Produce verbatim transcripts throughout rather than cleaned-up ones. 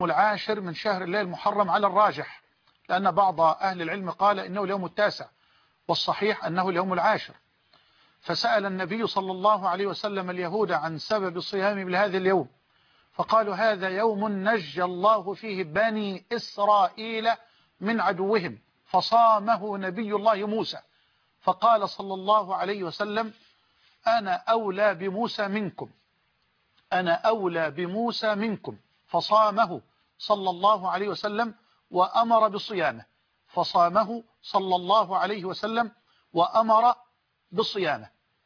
العاشر من شهر الله المحرم على الراجح، لأن بعض أهل العلم قال إنه اليوم التاسع، والصحيح أنه اليوم العاشر. فسأل النبي صلى الله عليه وسلم اليهود عن سبب صيامهم لهذا اليوم، فقالوا هذا يوم نجى الله فيه بني إسرائيل من عدوهم، فصامه نبي الله موسى، فقال صلى الله عليه وسلم أنا أولى بموسى منكم، أنا أولى بموسى منكم، فصامه صلى الله عليه وسلم وأمر بصيامه، فصامه صلى الله عليه وسلم وأمر بصيامه.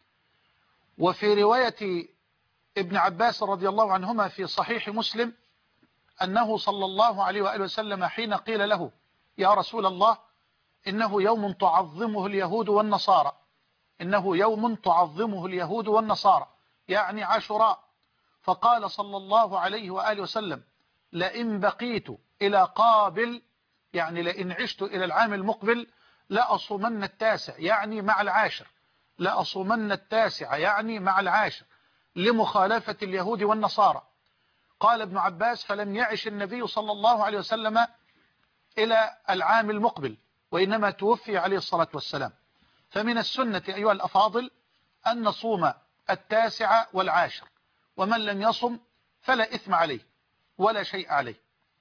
وفي رواية ابن عباس رضي الله عنهما في صحيح مسلم أنه صلى الله عليه وآله وسلم حين قيل له يا رسول الله إنه يوم تعظمه اليهود والنصارى، إنه يوم تعظمه اليهود والنصارى يعني عاشوراء، فقال صلى الله عليه وآله وسلم لئن بقيت إلى قابل، يعني لئن عشت إلى العام المقبل لأصومن التاسع يعني مع العاشر، لأصومن التاسع يعني مع العاشر لمخالفة اليهود والنصارى. قال ابن عباس فلم يعش النبي صلى الله عليه وسلم إلى العام المقبل، وإنما توفي عليه الصلاة والسلام. فمن السنة أيها الأفاضل أن نصوم التاسع والعاشر، ومن لم يصم فلا إثم عليه ولا شيء عليه،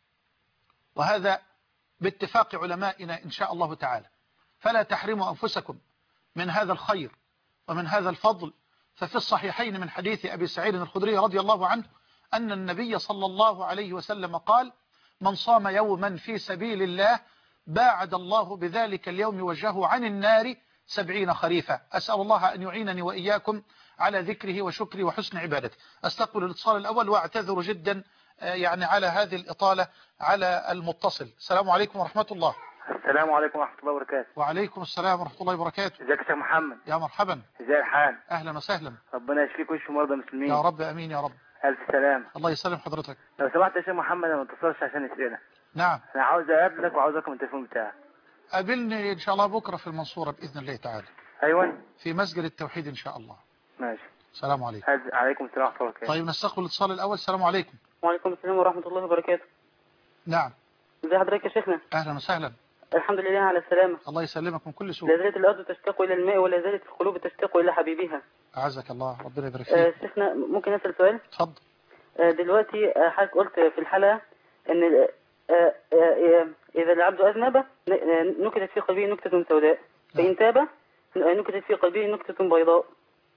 وهذا باتفاق علمائنا إن شاء الله تعالى. فلا تحرموا أنفسكم من هذا الخير ومن هذا الفضل. ففي الصحيحين من حديث أبي سعيد الخدري رضي الله عنه أن النبي صلى الله عليه وسلم قال من صام يوما في سبيل الله باعد الله بذلك اليوم وجهه عن النار سبعين خريفا. أسأل الله أن يعينني وإياكم على ذكره وشكره وحسن عبادته. أستقبل الاتصال الأول وأعتذر جدا يعني على هذه الإطالة على المتصل. السلام عليكم ورحمة الله. السلام عليكم ورحمة الله وبركاته. وعليكم السلام ورحمة الله وبركاته. ازيك يا شيخ محمد؟ يا مرحبا. ازاي الحال؟ أهلا وسهلا. ربنا يشفيك ويشفي مرضى المسلمين يا رب أمين يا رب. ألف سلام. الله يسلم حضرتك. لو سمحت يا شيخ محمد أنا ما اتصلش عشان أسئلة. نعم. أنا عاوز أقابلك وعاوز رقم التليفون بتاعك. قابلني إن شاء الله بكرة في المنصورة بإذن الله تعالى. أيوة. في مسجد التوحيد إن شاء الله. ماشي. السلام عليكم. عليكم السلام ورحمة الله وبركاته. طيب نستقبل الاتصال الأول. السلام عليكم. وعليكم السلام ورحمة الله وبركاته. نعم. ازي حضرتك يا شيخنا؟ أهلا وسهلا. الحمد لله على السلامة. الله يسلمك من كل سوء. لا زالت الأرض تشتاق إلى الماء ولا زالت القلوب تشتاق إلى حبيبها. أعزك الله ربنا يبارك آه فيك. شيخنا ممكن أسأل سؤال؟ اتفضل. آه دلوقتي آه حضرتك قلت في الحلقة إن آه آه آه إذا العبد أذنب نكتت في قلبه نكتة سوداء، فإن تاب نكتت في قلبه نكتة بيضاء،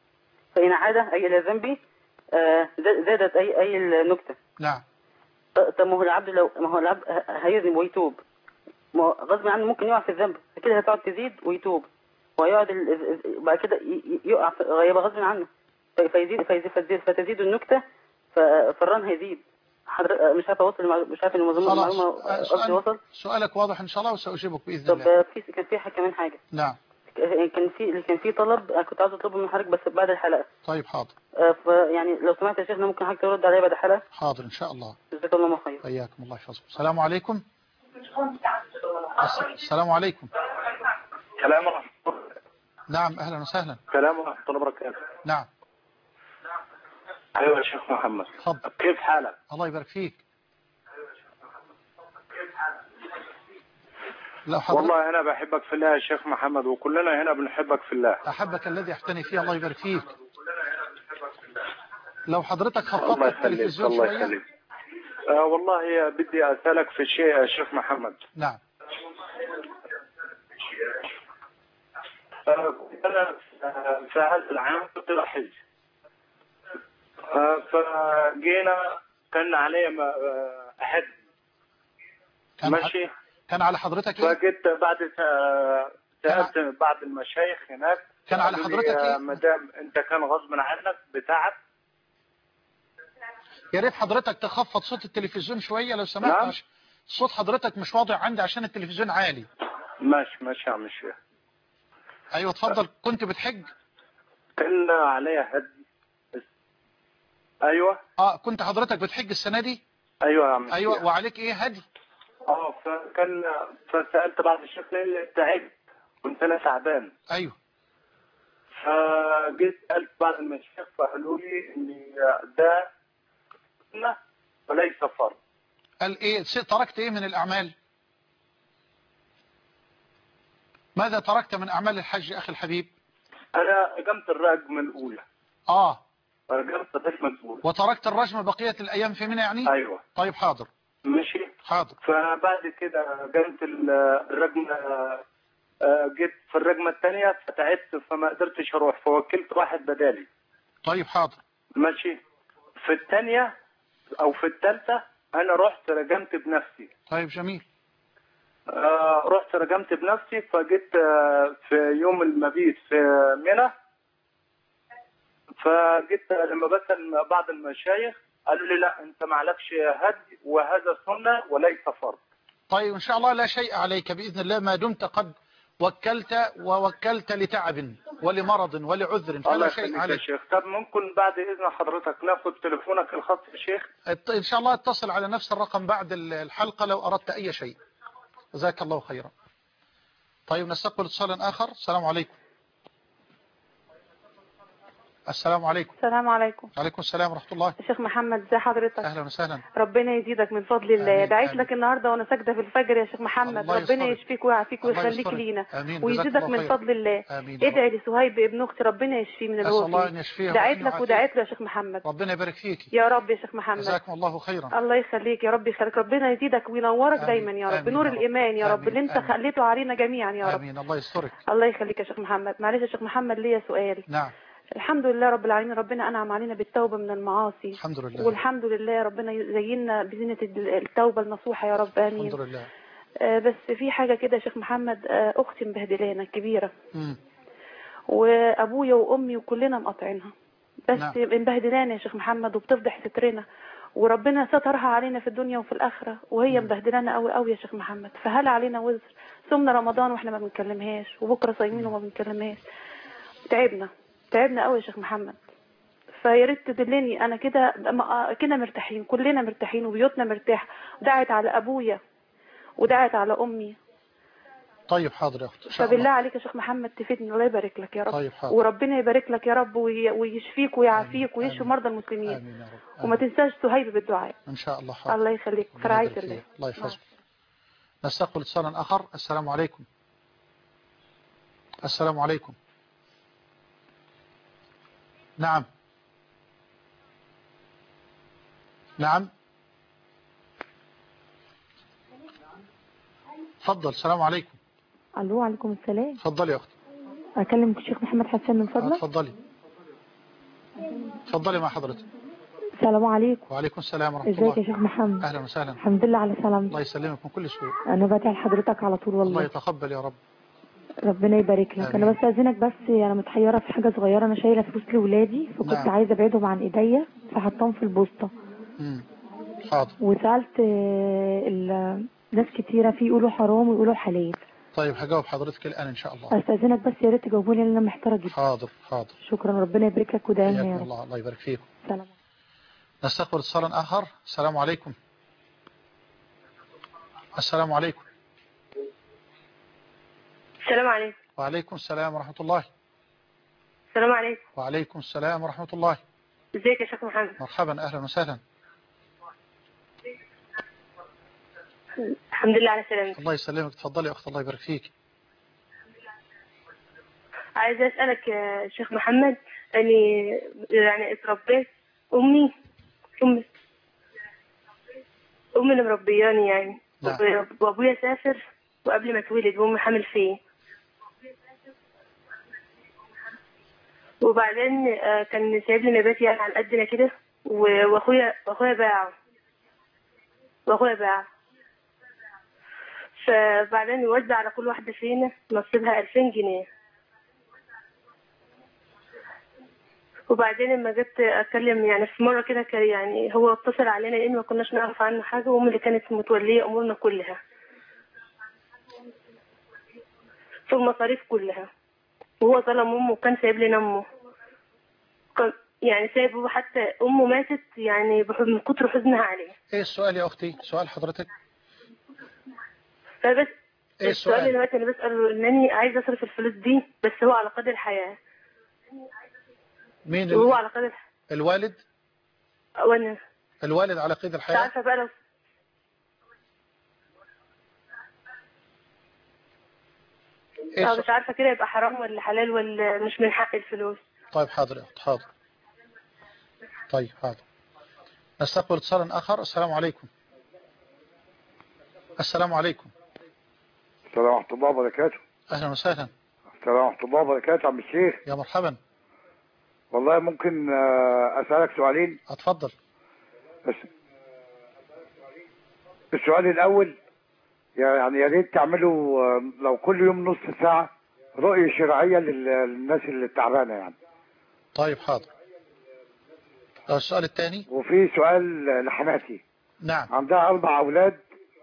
فإن عاد أي إلى ذنبه آه زادت أي أي النكتة. نعم. طب ما هو العبد لو ما هو العبد هيذنب ويتوب، ما غصب عنه ممكن يقع في الذنب، فكده هتقعد تزيد ويتوب ويقعد ال... بعد كده يقع في غيبه غصب عنه فيزيد فيزيد فتزيد, فتزيد النكته فالران هيزيد. حضر... مش عارف اوصل المعلومه، مش عارف ان المعلومه قصدي وصل. سؤالك واضح ان شاء الله وساجيبك باذن الله. طب في كان في حاجه كمان حاجه. نعم. كان في كان في طلب كنت عاوز اطلبه من حضرتك بس بعد الحلقه. طيب حاضر. فيعني لو سمحت يا شيخنا ممكن حضرتك ترد عليا بعد الحلقه؟ حاضر ان شاء الله. جزاك الله خير. حياكم الله يحفظكم. السلام عليكم. السلام عليكم. السلام ورحمة الله. نعم أهلا وسهلا. السلام ورحمة الله وبركاته. نعم. أيوة يا شيخ محمد. تفضل. كيف حالك؟ الله يبارك فيك. لو حضرتك والله أنا بحبك في الله يا شيخ محمد وكلنا هنا بنحبك في الله. أحبك الذي أحتني فيه الله يبارك فيك. لو حضرتك خفضت التلفزيون الله شوية. يخليك. آه والله بدي أسألك في شيء يا شيخ محمد. نعم. آه أنا في هذا العام كنت رحيل. آه فجينا كان عليه أحد ماشي. كان على حضرتك ايه؟ فجيت بعد سألت بعض المشايخ هناك. كان على حضرتك ايه؟ مدام انت كان غصب عنك بتاعك. يا ريت حضرتك تخفض صوت التلفزيون شوية لو سمحت. نعم؟ عشان صوت حضرتك مش واضح عندي عشان التلفزيون عالي. ماشي ماشي يا عم الشيخ. ايوه اتفضل. كنت بتحج؟ كان عليها هدي. ايوه. اه كنت حضرتك بتحج السنة دي؟ ايوه يا عم. ايوه وعليك ايه هدي؟ اه فكان فسألت بعض الشيخ ليه تعبت كنت انا تعبان. ايوه. فجيت سألت بعض المشايخ فقالوا لي ان ده سنة وليس فرض. قال ايه تركت ايه من الاعمال؟ ماذا تركت من اعمال الحج اخي الحبيب؟ انا قمت الرجم الاولى. اه قمت الرجم الاولى. وتركت الرجم بقية الايام في منى يعني؟ ايوه. طيب حاضر. ماشي. حاضر. فبعد كده قمت الرجم، جيت في الرجمة الثانية فتعبت فما قدرتش اروح فوكلت واحد بدالي. طيب حاضر. ماشي. في الثانية او في الثالثة انا رحت رجمت بنفسي. طيب جميل. آه رحت رجمت بنفسي فجيت آه في يوم المبيت في منى، فجيت لما بسأل بعض المشايخ قالوا لي لا انت معلكش هدي وهذا سنة وليس فرض. طيب ان شاء الله لا شيء عليك بإذن الله ما دمت قد وكلت ووكلت لتعب ولمرض ولعذر فلا شيء عليك. يا شيخ. طب ممكن بعد إذن حضرتك ناخد تليفونك الخاص يا شيخ؟ ان شاء الله اتصل على نفس الرقم بعد الحلقة لو أردت أي شيء. جزاك الله خيرا. طيب نستقبل اتصالا آخر. السلام عليكم. السلام عليكم. السلام عليكم. وعليكم السلام ورحمة الله. شيخ محمد ازي حضرتك؟ اهلا وسهلا. ربنا يزيدك من فضل الله. دعيت لك النهارده وانا ساجده في الفجر يا شيخ محمد، ربنا يشفيك ويعافيك ويخليك لينا ويزيدك من فضل الله. ادعي لسهيب ابن اختي ربنا يشفيه من الوفي. الله ان يشفيه. دعيت لك ودعيت له يا شيخ محمد. ربنا يبارك فيك يا رب يا شيخ محمد. جزاكم الله خيرا. الله يخليك يا رب يخليك، ربنا يزيدك وينورك دايما يا رب بنور الايمان يا رب اللي انت خليته علينا جميعا يا رب. امين. الله يسترك. الله يخليك يا شيخ محمد. معلش يا شيخ محمد ليا سؤال. نعم. الحمد لله رب العالمين، ربنا أنعم علينا بالتوبة من المعاصي الحمد لله، والحمد لله ربنا يزيننا بزينة التوبة النصوحة يا رب آمين. الحمد لله. آه بس في حاجة كده يا شيخ محمد، آه أختي مبهدلانا كبيرة م. وأبويا وأمي وكلنا مقاطعينها بس نعم. مبهدلانا يا شيخ محمد وبتفضح سترنا وربنا سترها علينا في الدنيا وفي الآخرة وهي مبهدلانا قوي قوي يا شيخ محمد. فهل علينا وزر؟ صمنا رمضان واحنا ما بنكلمهاش وبكرة صايمين وما بنكلمهاش. تعبنا تعبنا قوي يا شيخ محمد، فيا ريت تدلني. انا كده كده مرتاحين كلنا مرتاحين وبيوتنا مرتاحه. دعت على ابويا ودعت على امي. طيب حاضر يا اختي. فبالله عليك يا شيخ محمد تفيدني. الله يبارك لك يا رب. طيب حاضر. وربنا يبارك لك يا رب ويشفيك ويعافيك ويشفي مرضى المسلمين. آمين يا رب. آمين. وما تنساش سهيب بالدعاء ان شاء الله. حاضر. الله يخليك في رعايه الله. الله يحفظك. نستقبل اتصالا اخر. السلام عليكم. السلام عليكم. نعم نعم تفضل. السلام عليكم. الو عليكم السلام. تفضلي يا اختي. اكلم الشيخ محمد حسن من فضلك. تفضلي تفضلي مع حضرتك. السلام عليكم. وعليكم السلام ورحمه الله. ازيك يا شيخ محمد؟ اهلا وسهلا. الحمد لله على سلامتك. الله يسلمك من كل سوء. انا بدعي لحضرتك على طول والله. الله يتقبل يا رب. ربنا يبارك لك. انا بس اذنك بس انا متحيره في حاجه صغيره. انا شايله فلوس لاولادي فكنت نعم. عايزه ابعدهم عن ايديا فحطهم في البوسطه. امم حاضر. وسالت ناس كتيره في يقولوا حرام ويقولوا حلال. طيب هجاوب حضرتك الان ان شاء الله. استاذنك بس يا ريت تجاوبوني لان انا محتاره جدا. حاضر حاضر. شكرا. ربنا يبارك لك ودايما يا رب. الله الله يبارك فيكم. سلام. نستقبل اتصالا اخر. السلام عليكم. السلام عليكم. السلام عليكم. وعليكم السلام ورحمة الله. السلام عليكم. وعليكم السلام ورحمة الله. ازيك يا شيخ محمد؟ مرحبا أهلا وسهلا. الحمد لله على سلامتك. الله يسلمك. تفضلي يا أخت الله يبارك فيك. عايزة أسألك يا شيخ محمد، أني يعني اتربيت أمي أمي أمي اللي مربياني يعني. نعم. وأبويا سافر وقبل ما اتولد وأمي حامل فيه. وبعدين كان سايب لي نبات يعني على قدنا كده واخويا واخويا باعه واخويا باعه فبعدين يوزع على كل واحدة فينا نصيبها ألفين جنيه. وبعدين لما جيت اتكلم يعني في مرة كده يعني هو اتصل علينا لان ما كناش نعرف عنه حاجة وامي اللي كانت متولية امورنا كلها في المصاريف كلها. وهو ظلم امه وكان سايب لنا امه يعني سايبه حتى امه ماتت يعني من كتر حزنها عليه. ايه السؤال يا اختي؟ سؤال حضرتك؟ فبس ايه السؤال؟ السؤال اللي انا بسأله انني عايز اصرف الفلوس دي بس هو على قدر الحياة. مين هو على قدر الوالد؟ وانا الوالد على قيد الحياة. عارفه بقى لو اه مش عارفة كده يبقى حرام ولا حلال ولا مش من حق الفلوس. طيب حاضر حاضر. طيب حاضر. نستقبل اتصالا آخر. السلام عليكم. السلام عليكم. السلام ورحمة الله وبركاته. أهلا وسهلا. السلام ورحمة الله وبركاته عم الشيخ. يا مرحبا. والله ممكن أسألك سؤالين؟ اتفضل. بس السؤال الأول يعني يا ريت تعملوا لو كل يوم نص ساعة رؤية شرعية للناس اللي تعبانة يعني. طيب حاضر. السؤال الثاني. وفي سؤال لحماتي. نعم. عندها أربع أولاد.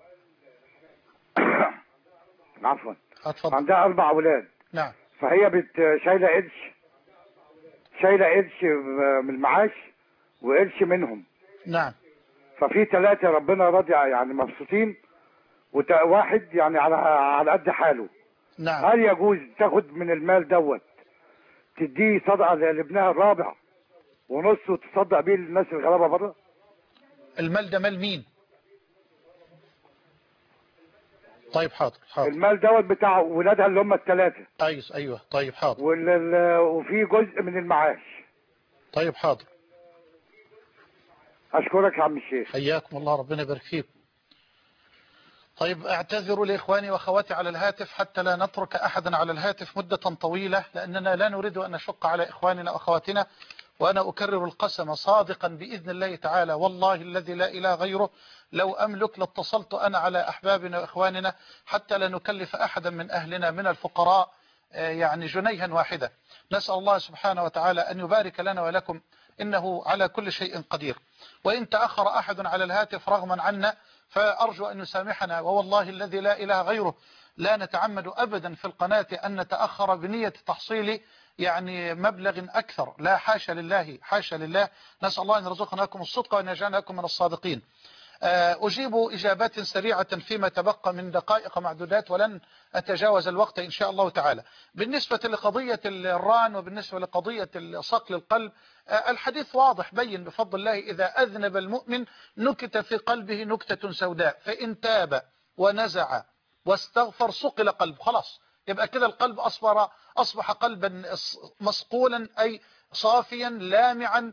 عفوا. اتفضل. عندها أربع أولاد. نعم. فهي بت شايلة قرش شايلة قرش من المعاش وقرش منهم. نعم. ففي ثلاثة ربنا راضي يعني مبسوطين وواحد يعني على على قد حاله. نعم. هل يجوز تاخد من المال دوت تديه صدقة لابنها الرابع ونص وتصدق بيه للناس الغلابة بره؟ المال ده مال مين؟ طيب حاضر حاضر. المال دوت بتاع ولادها اللي هم الثلاثة. ايوه ايوه. طيب حاضر. وفي جزء من المعاش. طيب حاضر. اشكرك يا عم الشيخ. حياكم الله ربنا يبارك فيكم. طيب اعتذروا لاخواني واخواتي على الهاتف حتى لا نترك احدا على الهاتف مدة طويلة، لاننا لا نريد ان نشق على اخواننا واخواتنا. وانا اكرر القسم صادقا باذن الله تعالى والله الذي لا اله غيره لو املك لاتصلت انا على احبابنا واخواننا حتى لا نكلف احدا من اهلنا من الفقراء يعني جنيها واحدة. نسأل الله سبحانه وتعالى ان يبارك لنا ولكم انه على كل شيء قدير. وان تأخر احد على الهاتف رغما عنا فأرجو أن يسامحنا، ووالله الذي لا إله غيره لا نتعمد أبدا في القناة أن نتأخر بنية تحصيل يعني مبلغ أكثر، لا حاشا لله حاشا لله. نسأل الله أن يرزقناكم الصدق وأن يجعلناكم من الصادقين. أجيب إجابات سريعة فيما تبقى من دقائق معدودات ولن أتجاوز الوقت إن شاء الله تعالى. بالنسبة لقضية الران وبالنسبة لقضية صقل القلب الحديث واضح بين بفضل الله. إذا أذنب المؤمن نكت في قلبه نكتة سوداء فإن تاب ونزع واستغفر صقل قلب. خلاص يبقى كده القلب أصبح, أصبح قلبا مصقولا أي صافيا لامعا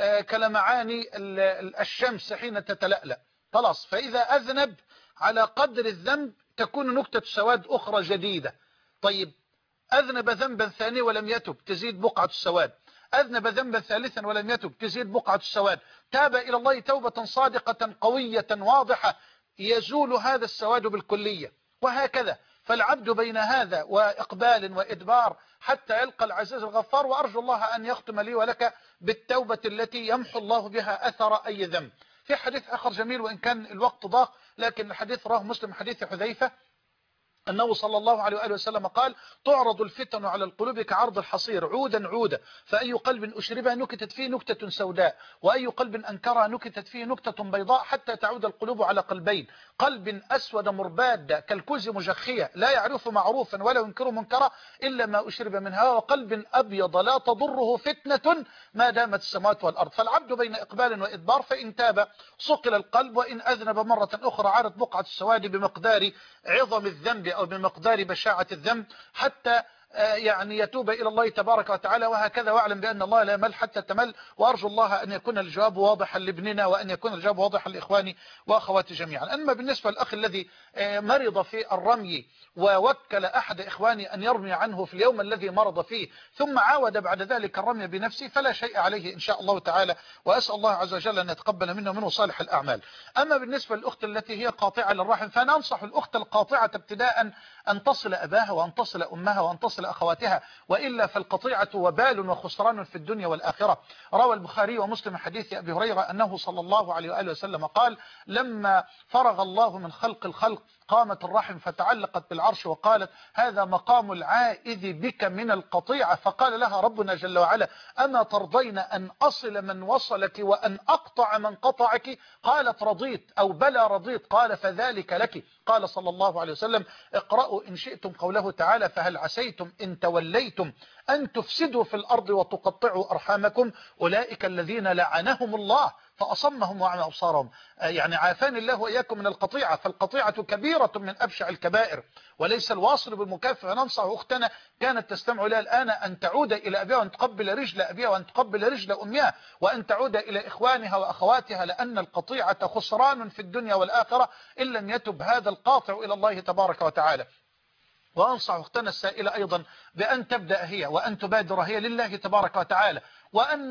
كلمعاني الشمس حين تتلألأ. خلاص. فإذا أذنب على قدر الذنب تكون نكتة سواد أخرى جديدة. طيب أذنب ذنبا ثانيا ولم يتب تزيد بقعة السواد. أذنب ذنبا ثالثا ولم يتب تزيد بقعة السواد. تاب إلى الله توبة صادقة قوية واضحة يزول هذا السواد بالكلية. وهكذا فالعبد بين هذا وإقبال وإدبار حتى يلقى العزيز الغفار. وأرجو الله أن يختم لي ولك بالتوبة التي يمحو الله بها أثر أي ذنب. في حديث آخر جميل وإن كان الوقت ضاق لكن الحديث راه مسلم حديث حذيفة أنه صلى الله عليه وآله وسلم قال تعرض الفتن على القلوب كعرض الحصير عودا عودا فأي قلب أشربها نكتت فيه نكتة سوداء وأي قلب أنكرها نكتت فيه نكتة بيضاء حتى تعود القلوب على قلبين قلب أسود مرباد كالكوز مجخية لا يعرف معروفا ولا ينكر منكرا إلا ما أشرب من هوا وقلب أبيض لا تضره فتنة ما دامت السماوات والأرض. فالعبد بين إقبال وإدبار فإن تاب صقل القلب وإن أذنب مرة أخرى عارت بقعة السواد بمقدار عظم الذنب أو بمقدار بشاعة الذنب حتى يعني يتوب إلى الله تبارك وتعالى. وهكذا واعلم بأن الله لا يمل حتى تمل. وأرجو الله أن يكون الجواب واضحا لابننا وأن يكون الجواب واضحا لإخواني وأخواتي جميعا. أما بالنسبة للأخ الذي مرض في الرمي ووكل أحد إخواني أن يرمي عنه في اليوم الذي مرض فيه ثم عاود بعد ذلك الرمي بنفسه فلا شيء عليه إن شاء الله تعالى. وأسأل الله عز وجل أن يتقبل منه ومنه صالح الأعمال. أما بالنسبة للأخت التي هي قاطعة للرحم فأنا أنصح الأخت القاطعة ابتداء أن تصل أباها وأن تصل أمها وأن تصل أخواتها وإلا فالقطيعة وبال وخسران في الدنيا والآخرة. روى البخاري ومسلم حديث أبي هريرة أنه صلى الله عليه وآله وسلم قال لما فرغ الله من خلق الخلق قامت الرحم فتعلقت بالعرش وقالت هذا مقام العائذ بك من القطيعة. فقال لها ربنا جل وعلا أما ترضين أن أصل من وصلك وأن أقطع من قطعك؟ قالت رضيت أو بلى رضيت. قال فذلك لك. قال صلى الله عليه وسلم اقرأوا إن شئتم قوله تعالى فهل عسيتم عصيتم إن توليتم أن تفسدوا في الأرض وتقطعوا أرحامكم أولئك الذين لعنهم الله فأصمهم وعمى أبصارهم. يعني عافاني الله وإياكم من القطيعة، فالقطيعة كبيرة من أبشع الكبائر، وليس الواصل بالمكافئ. ننصح أختنا كانت تستمع لها الآن أن تعود إلى أبيها وأن تقبل رجل أبيها وأن تقبل رجل أمها وأن تعود إلى إخوانها وأخواتها، لأن القطيعة خسران في الدنيا والآخرة إن لم يتب هذا القاطع إلى الله تبارك وتعالى. وأنصح أختنا السائلة أيضا بأن تبدأ هي وأن تبادر هي لله تبارك وتعالى، وأن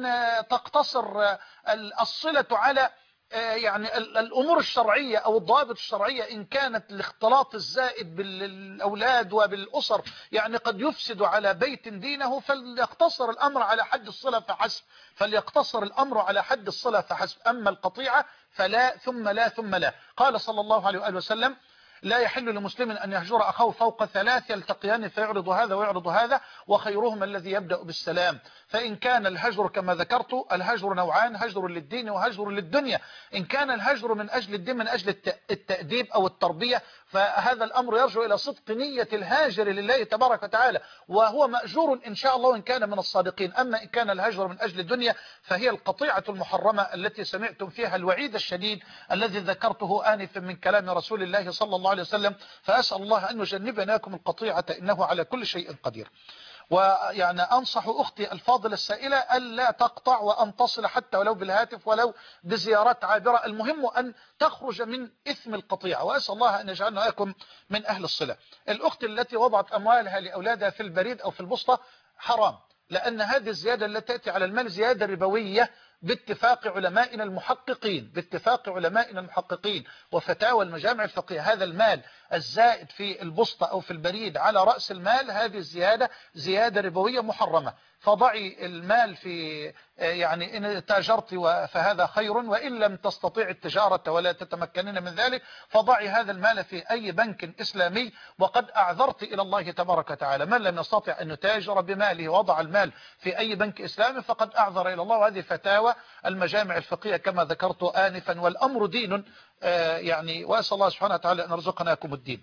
تقتصر الصلة على يعني الأمور الشرعية أو الضوابط الشرعية. إن كانت الاختلاط الزائد بالأولاد وبالأسر يعني قد يفسد على بيت دينه، فليقتصر الأمر على حد الصلة فحسب فليقتصر الأمر على حد الصلة فحسب. أما القطيعة فلا ثم لا ثم لا. قال صلى الله عليه وآله وسلم: لا يحل لمسلم أن يهجر أخاه فوق ثلاث يلتقيان فيعرض هذا ويعرض هذا وخيرهما الذي يبدأ بالسلام. فإن كان الهجر كما ذكرت، الهجر نوعان: هجر للدين وهجر للدنيا. إن كان الهجر من أجل الدين من أجل التأديب أو التربية، فهذا الأمر يرجع إلى صدق نية الهاجر لله تبارك وتعالى، وهو مأجور إن شاء الله إن كان من الصادقين. أما إن كان الهجر من أجل الدنيا فهي القطيعة المحرمة التي سمعتم فيها الوعيد الشديد الذي ذكرته آنفا من كلام رسول الله صلى الله عليه وسلم. فأسأل الله أن يجنبناكم القطيعة إنه على كل شيء قدير. ويعني أنصح أختي الفاضلة السائلة ألا تقطع وأن تصل حتى ولو بالهاتف ولو بزيارات عابرة، المهم أن تخرج من إثم القطيعة، وأسأل الله أن يجعلنا وإياكم من أهل الصلة. الأخت التي وضعت أموالها لأولادها في البريد أو في البوسطة حرام، لأن هذه الزيادة التي تأتي على المال زيادة ربوية باتفاق علمائنا المحققين باتفاق علمائنا المحققين وفتاوى المجامع الفقهية. هذا المال الزائد في البوسطة أو في البريد على رأس المال، هذه الزيادة زيادة ربوية محرمة. فضعي المال في يعني إن تاجرت فهذا خير، وإن لم تستطيع التجارة ولا تتمكنين من ذلك فضعي هذا المال في أي بنك إسلامي. وقد أعذرت إلى الله تبارك وتعالى. من لم يستطع أن يتاجر بماله وضع المال في أي بنك إسلامي فقد أعذر إلى الله، وهذه فتاوى المجامع الفقهية كما ذكرت آنفا. والأمر دين يعني، وأسأل الله سبحانه وتعالى أن يرزقناكم الدين.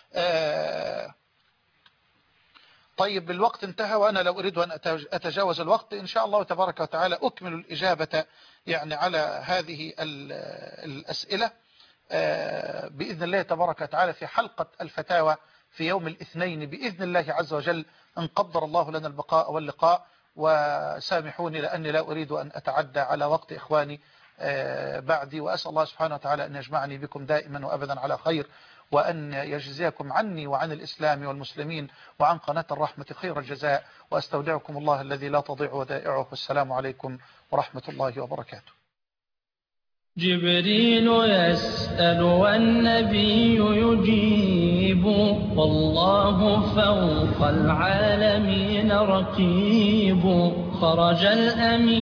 طيب الوقت انتهى وأنا لو أريد أن أتجاوز الوقت إن شاء الله تبارك وتعالى أكمل الإجابة يعني على هذه الأسئلة بإذن الله تبارك وتعالى في حلقة الفتاوى في يوم الاثنين بإذن الله عز وجل إن قدر الله لنا البقاء واللقاء. وسامحوني لأني لا أريد أن أتعدى على وقت إخواني بعدي، وأسأل الله سبحانه وتعالى أن يجمعني بكم دائما وأبدا على خير، وأن يجزيكم عني وعن الإسلام والمسلمين وعن قناة الرحمة خير الجزاء. وأستودعكم الله الذي لا تضيع ودائعه، والسلام عليكم ورحمة الله وبركاته. جبريل يسأل والنبي يجيب، والله فوق العالمين رقيب. خرج الأمين